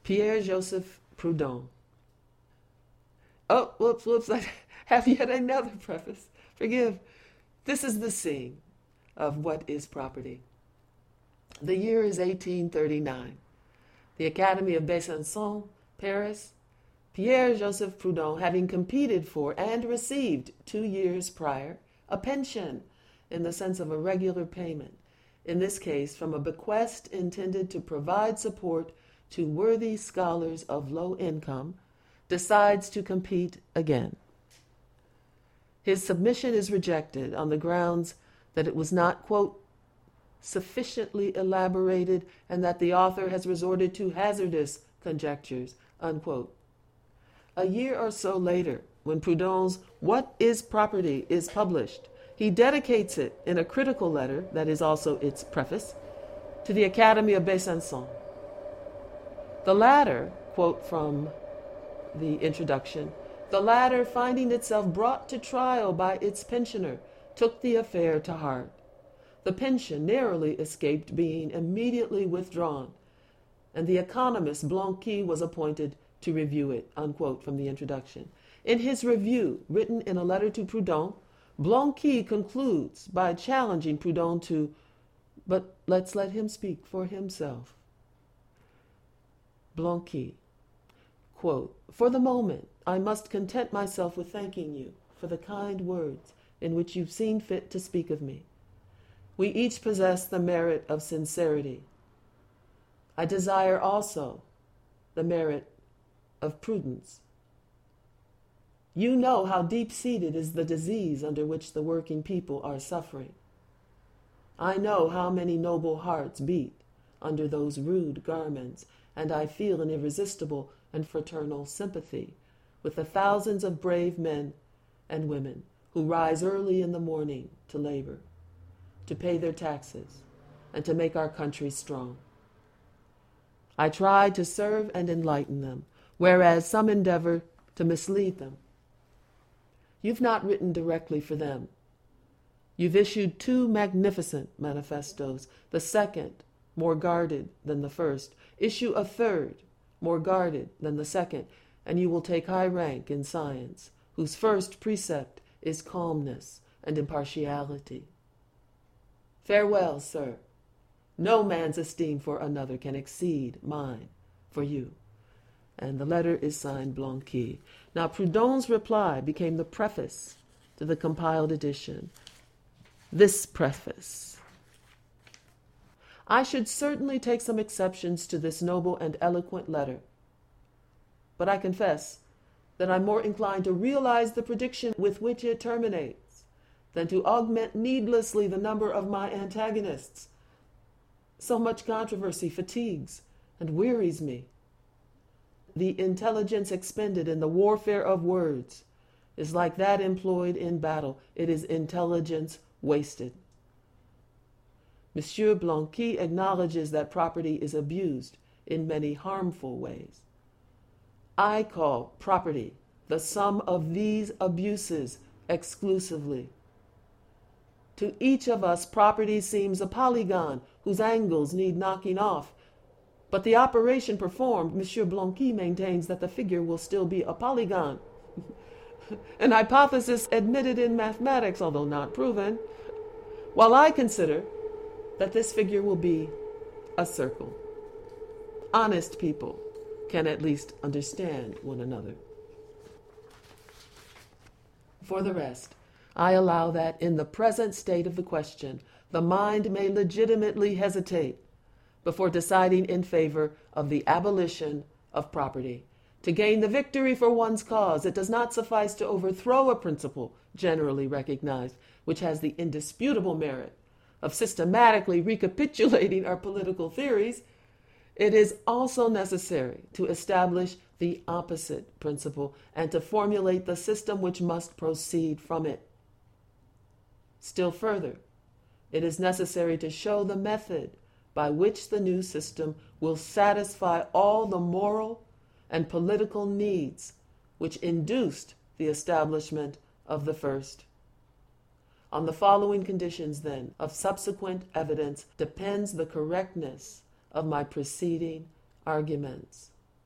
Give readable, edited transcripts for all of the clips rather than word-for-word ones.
Pierre-Joseph Proudhon. Oh, whoops, I have yet another preface. Forgive. This is the scene of what is property. The year is 1839. The Academy of Besançon, Paris. Pierre-Joseph Proudhon, having competed for and received 2 years prior a pension in the sense of a regular payment, in this case from a bequest intended to provide support to worthy scholars of low income, decides to compete again. His submission is rejected on the grounds that it was not, quote, sufficiently elaborated and that the author has resorted to hazardous conjectures, unquote. A year or so later, when Proudhon's What is Property is published, he dedicates it in a critical letter, that is also its preface, to the Academy of Besançon. The latter, quote from the introduction, the latter, finding itself brought to trial by its pensioner, took the affair to heart. The pension narrowly escaped being immediately withdrawn, and the economist Blanqui was appointed to review it, unquote from the introduction. In his review, written in a letter to Proudhon, Blanqui concludes by challenging Proudhon to, but let's let him speak for himself. Blanqui, quote, for the moment, I must content myself with thanking you for the kind words in which you've seen fit to speak of me. We each possess the merit of sincerity. I desire also the merit of prudence. You know how deep-seated is the disease under which the working people are suffering. I know how many noble hearts beat under those rude garments, and I feel an irresistible and fraternal sympathy with the thousands of brave men and women who rise early in the morning to labor, to pay their taxes, and to make our country strong. I try to serve and enlighten them, whereas some endeavor to mislead them. You've not written directly for them. You've issued 2 magnificent manifestos, the second more guarded than the first. Issue a third, more guarded than the second, and you will take high rank in science, whose first precept is calmness and impartiality. Farewell, sir. No man's esteem for another can exceed mine for you. And the letter is signed Blanqui. Now, Proudhon's reply became the preface to the compiled edition. This preface. I should certainly take some exceptions to this noble and eloquent letter, but I confess that I'm more inclined to realize the prediction with which it terminates than to augment needlessly the number of my antagonists. So much controversy fatigues and wearies me. The intelligence expended in the warfare of words is like that employed in battle. It is intelligence wasted. Monsieur Blanqui acknowledges that property is abused in many harmful ways. I call property the sum of these abuses exclusively. To each of us, property seems a polygon whose angles need knocking off, but the operation performed, Monsieur Blanqui maintains that the figure will still be a polygon. An hypothesis admitted in mathematics, although not proven, while I consider that this figure will be a circle. Honest people can at least understand one another. For the rest, I allow that in the present state of the question, the mind may legitimately hesitate before deciding in favor of the abolition of property. To gain the victory for one's cause, it does not suffice to overthrow a principle generally recognized, which has the indisputable merit of systematically recapitulating our political theories. It is also necessary to establish the opposite principle and to formulate the system which must proceed from it. Still further, it is necessary to show the method by which the new system will satisfy all the moral and political needs which induced the establishment of the first. On the following conditions, then, of subsequent evidence depends the correctness of my preceding arguments.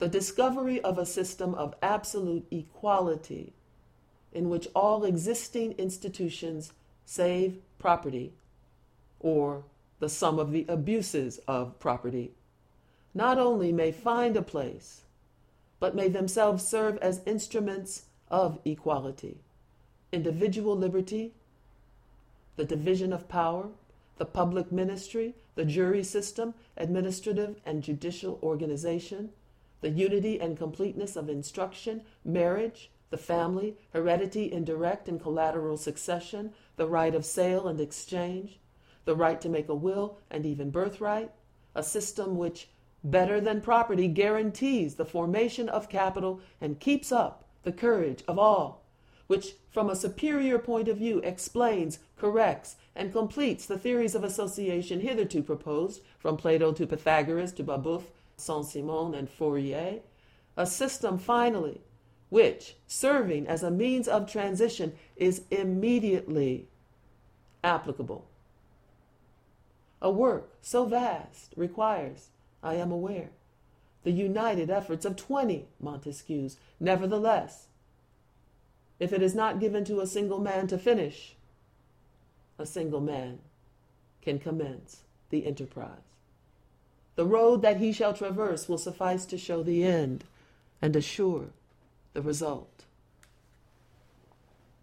the discovery of a system of absolute equality in which all existing institutions save property, or the sum of the abuses of property, not only may find a place, but may themselves serve as instruments of equality, individual liberty, the division of power, the public ministry, the jury system, administrative and judicial organization, the unity and completeness of instruction, marriage, the family, heredity in direct and collateral succession, the right of sale and exchange, the right to make a will and even birthright, a system which, better than property, guarantees the formation of capital and keeps up the courage of all, which from a superior point of view explains, corrects, and completes the theories of association hitherto proposed, from Plato to Pythagoras to Babeuf, Saint-Simon, and Fourier, a system, finally, which, serving as a means of transition, is immediately applicable. A work so vast requires, I am aware, the united efforts of 20 Montesquieux. Nevertheless, if it is not given to a single man to finish, a single man can commence the enterprise. The road that he shall traverse will suffice to show the end and assure the result.